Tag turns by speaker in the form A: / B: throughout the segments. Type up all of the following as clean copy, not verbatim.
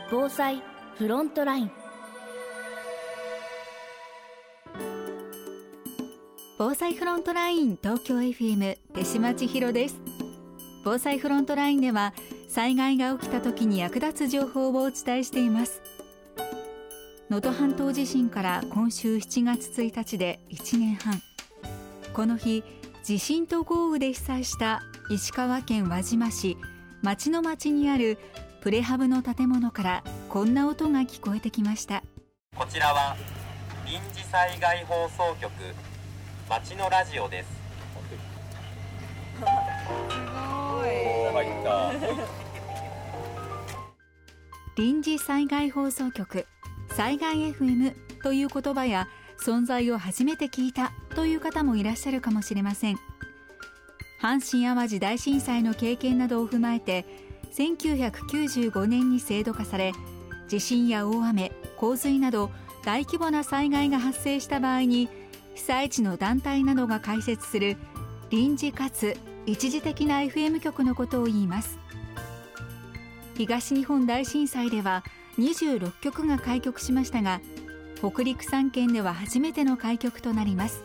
A: 防災フロントライン。
B: 防災フロントライン東京 FM 手島千尋です。防災フロントラインでは災害が起きた時に役立つ情報をお伝えしています。能登半島地震から今週7月1日で1年半。この日、地震と豪雨で被災した石川県輪島市町の町にあるプレハブの建物からこんな音が聞こえてきました。
C: こちらは臨時災害放送局町のラジオです。すごい。入った。
B: 臨時災害放送局災害 FM という言葉や存在を初めて聞いたという方もいらっしゃるかもしれません。阪神淡路大震災の経験などを踏まえて1995年に制度化され、地震や大雨、洪水など大規模な災害が発生した場合に被災地の団体などが開設する臨時かつ一時的な FM 局のことを言います。東日本大震災では26局が開局しましたが、北陸3県では初めての開局となります。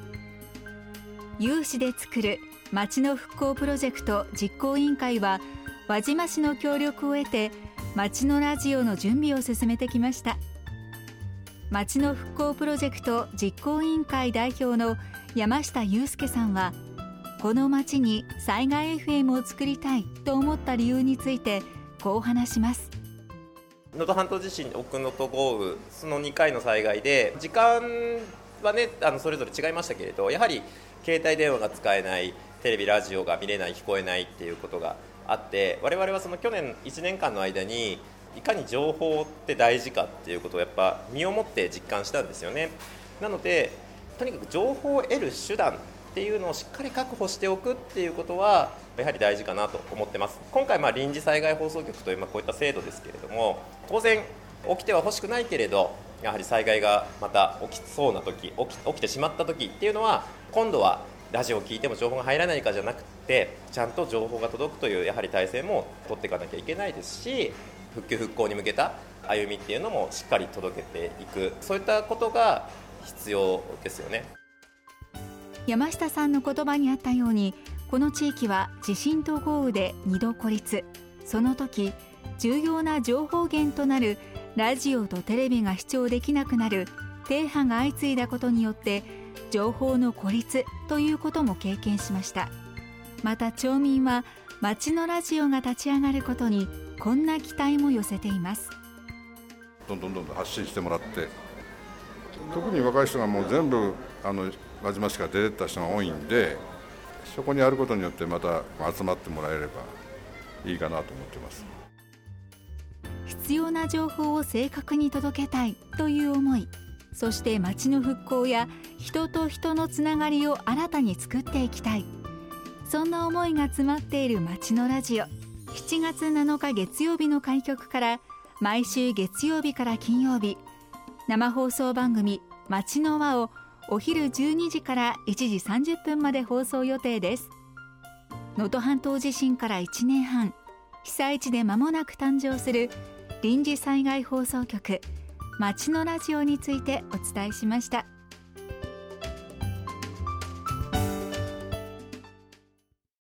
B: 有志で作る町の復興プロジェクト実行委員会は輪島市の協力を得て町のラジオの準備を進めてきました。町の復興プロジェクト実行委員会代表の山下祐介さんは、この町に災害 FM を作りたいと思った理由についてこう話します。
C: 能登半島地震、奥能登豪雨、その2回の災害で時間はね、それぞれ違いましたけれど、やはり携帯電話が使えない、テレビラジオが見れない、聞こえないっていうことがあって、我々はその去年1年間の間にいかに情報って大事かっていうことをやっぱ身をもって実感したんですよね。なのでとにかく情報を得る手段っていうのをしっかり確保しておくっていうことはやはり大事かなと思ってます。今回臨時災害放送局というこういった制度ですけれども、当然起きては欲しくないけれど、やはり災害がまた起きそうな時、起きてしまった時っていうのは、今度はラジオを聞いても情報が入らないかじゃなくて、ちゃんと情報が届くというやはり体制も取っていかなきゃいけないですし、復旧復興に向けた歩みっていうのもしっかり届けていく、そういったことが必要ですよね。
B: 山下さんの言葉にあったように、この地域は地震と豪雨で2度孤立。その時、重要な情報源となるラジオとテレビが視聴できなくなる停波が相次いだことによって情報の孤立ということも経験しました。また町民は町のラジオが立ち上がることにこんな期待も寄せています。
D: どんどん発信してもらって、特に若い人がもう全部輪島市から出てった人が多いんで、そこにあることによってまた集まってもらえればいいかなと思っています。
B: 必要な情報を正確に届けたいという思い、そして町の復興や人と人のつながりを新たに作っていきたい、そんな思いが詰まっている町のラジオ。7月7日月曜日の開局から毎週月曜日から金曜日、生放送番組町の輪をお昼12時から1時30分まで放送予定です。能登半島地震から1年半、被災地で間もなく誕生する臨時災害放送局町のラジオについてお伝えしました。